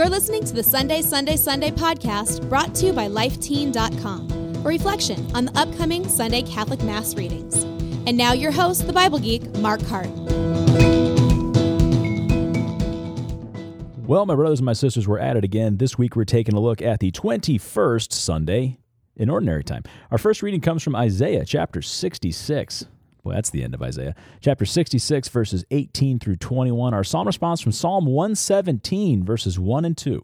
You're listening to the Sunday podcast brought to you by LifeTeen.com, a reflection on the upcoming Sunday Catholic Mass readings. And now your host, the Bible geek, Mark Hart. Well, my brothers and my sisters, we're at it again. This week we're taking a look at the 21st Sunday in Ordinary Time. Our first reading comes from Isaiah chapter 66. Well, that's the end of Isaiah. Chapter 66, verses 18 through 21. Our psalm response from Psalm 117, verses 1 and 2.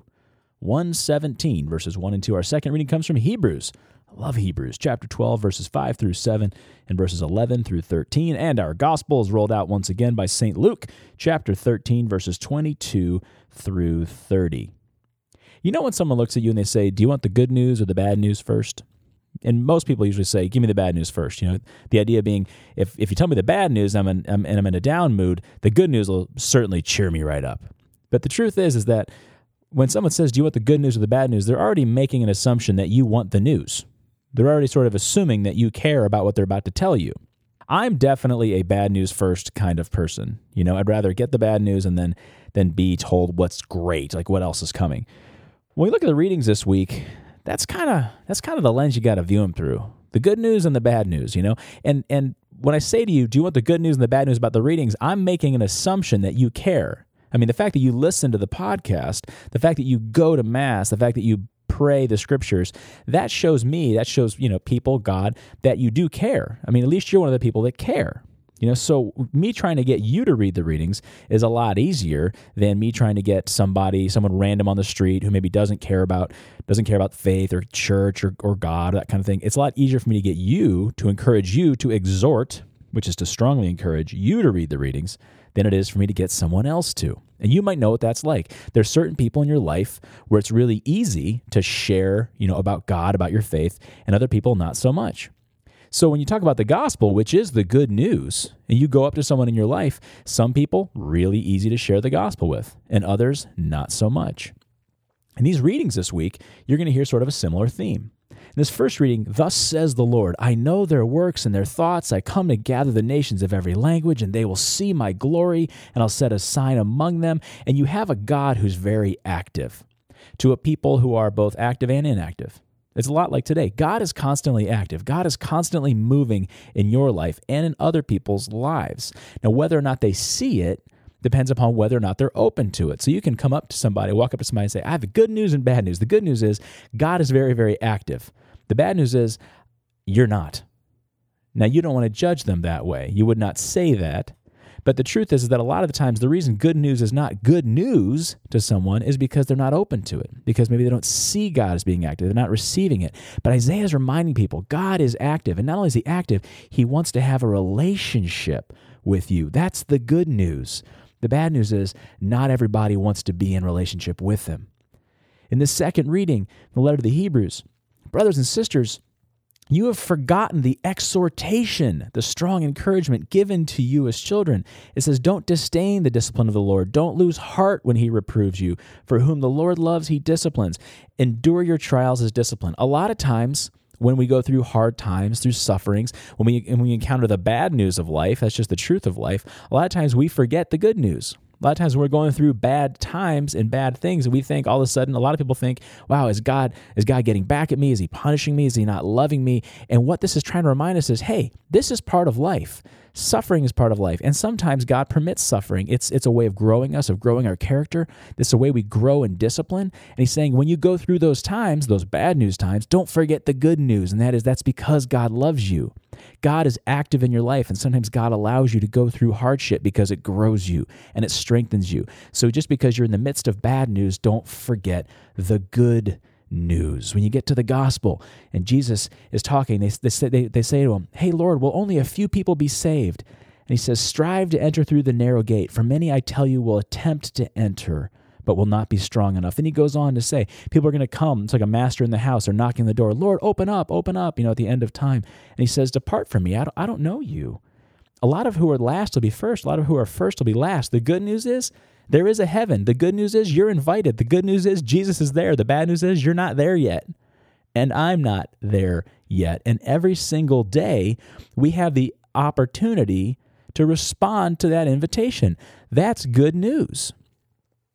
117, verses 1 and 2. Our second reading comes from Hebrews. I love Hebrews. Chapter 12, verses 5 through 7, and verses 11 through 13. And our gospel is rolled out once again by St. Luke, chapter 13, verses 22 through 30. You know when someone looks at you and they say, do you want the good news or the bad news first? And most people usually say, give me the bad news first. You know, the idea being, if you tell me the bad news and I'm in a down mood, the good news will certainly cheer me right up. But the truth is that when someone says, do you want the good news or the bad news, they're already making an assumption that you want the news. They're already sort of assuming that you care about what they're about to tell you. I'm definitely a bad news first kind of person. You know, I'd rather get the bad news and then be told what's great, like what else is coming. When we look at the readings this week, that's kind of the lens you got to view them through. The good news and the bad news, you know? And when I say to you, do you want the good news and the bad news about the readings, I'm making an assumption that you care. I mean, the fact that you listen to the podcast, the fact that you go to Mass, the fact that you pray the scriptures, that shows, you know, people, God, that you do care. I mean, at least you're one of the people that care. You know, so me trying to get you to read the readings is a lot easier than me trying to get someone random on the street who maybe doesn't care about faith or church or God, that kind of thing. It's a lot easier for me to get you, to encourage you, to exhort, which is to strongly encourage you to read the readings, than it is for me to get someone else to. And you might know what that's like. There's certain people in your life where it's really easy to share, you know, about God, about your faith, and other people not so much. So when you talk about the gospel, which is the good news, and you go up to someone in your life, some people really easy to share the gospel with, and others not so much. In these readings this week, you're going to hear sort of a similar theme. In this first reading, thus says the Lord, I know their works and their thoughts. I come to gather the nations of every language, and they will see my glory, and I'll set a sign among them. And you have a God who's very active to a people who are both active and inactive. It's a lot like today. God is constantly active. God is constantly moving in your life and in other people's lives. Now, whether or not they see it depends upon whether or not they're open to it. So you can come up to somebody, walk up to somebody and say, I have good news and bad news. The good news is God is very, very active. The bad news is you're not. Now, you don't want to judge them that way. You would not say that. But the truth is that a lot of the times the reason good news is not good news to someone is because they're not open to it, because maybe they don't see God as being active. They're not receiving it. But Isaiah is reminding people God is active. And not only is he active, he wants to have a relationship with you. That's the good news. The bad news is not everybody wants to be in relationship with him. In this second reading, the letter to the Hebrews, brothers and sisters, you have forgotten the exhortation, the strong encouragement given to you as children. It says, don't disdain the discipline of the Lord. Don't lose heart when he reproves you. For whom the Lord loves, he disciplines. Endure your trials as discipline. A lot of times when we go through hard times, through sufferings, when we encounter the bad news of life, that's just the truth of life, a lot of times we forget the good news. A lot of times when we're going through bad times and bad things, we think all of a sudden, a lot of people think, wow, is God getting back at me? Is he punishing me? Is he not loving me? And what this is trying to remind us is, hey, this is part of life. Suffering is part of life. And sometimes God permits suffering. It's a way of growing us, of growing our character. It's a way we grow in discipline. And he's saying when you go through those times, those bad news times, don't forget the good news. And that's because God loves you. God is active in your life, and sometimes God allows you to go through hardship because it grows you and it strengthens you. So just because you're in the midst of bad news, don't forget the good news. When you get to the gospel and Jesus is talking, they say to him, hey, Lord, will only a few people be saved? And he says, strive to enter through the narrow gate. For many, I tell you, will attempt to enter, but will not be strong enough. Then he goes on to say, people are going to come. It's like a master in the house. They're knocking on the door. Lord, open up, at the end of time. And he says, depart from me. I don't know you. A lot of who are last will be first. A lot of who are first will be last. The good news is there is a heaven. The good news is you're invited. The good news is Jesus is there. The bad news is you're not there yet. And I'm not there yet. And every single day, we have the opportunity to respond to that invitation. That's good news.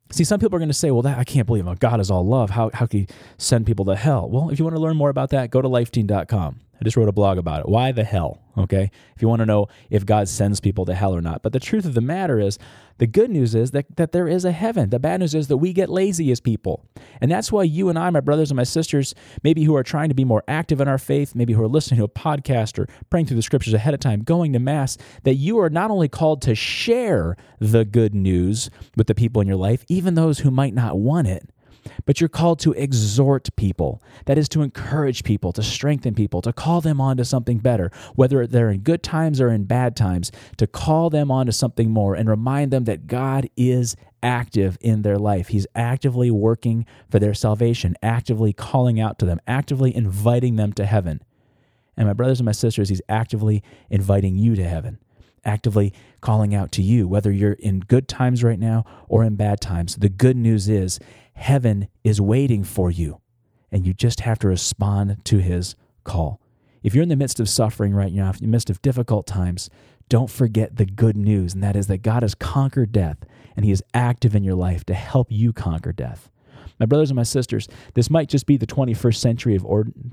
See, some people are going to say, well, I can't believe God is all love. How can he send people to hell? Well, if you want to learn more about that, go to lifeteen.com. I just wrote a blog about it. Why the hell? Okay? If you want to know if God sends people to hell or not. But the truth of the matter is, the good news is that there is a heaven. The bad news is that we get lazy as people. And that's why you and I, my brothers and my sisters, maybe who are trying to be more active in our faith, maybe who are listening to a podcast or praying through the scriptures ahead of time, going to Mass, that you are not only called to share the good news with the people in your life, even those who might not want it, but you're called to exhort people. That is to encourage people, to strengthen people, to call them on to something better, whether they're in good times or in bad times, to call them on to something more and remind them that God is active in their life. He's actively working for their salvation, actively calling out to them, actively inviting them to heaven. And my brothers and my sisters, he's actively inviting you to heaven, actively calling out to you, whether you're in good times right now or in bad times. The good news is heaven is waiting for you, and you just have to respond to his call. If you're in the midst of suffering right now, if you're in the midst of difficult times, don't forget the good news, and that is that God has conquered death, and he is active in your life to help you conquer death. My brothers and my sisters, this might just be the 21st century of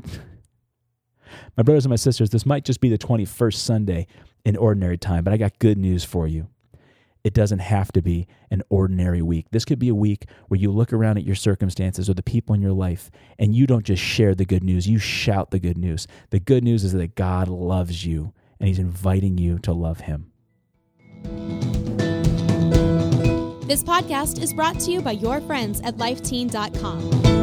My brothers and my sisters, this might just be the 21st Sunday in ordinary time, but I got good news for you. It doesn't have to be an ordinary week. This could be a week where you look around at your circumstances or the people in your life, and you don't just share the good news, you shout the good news. The good news is that God loves you, and he's inviting you to love him. This podcast is brought to you by your friends at lifeteen.com.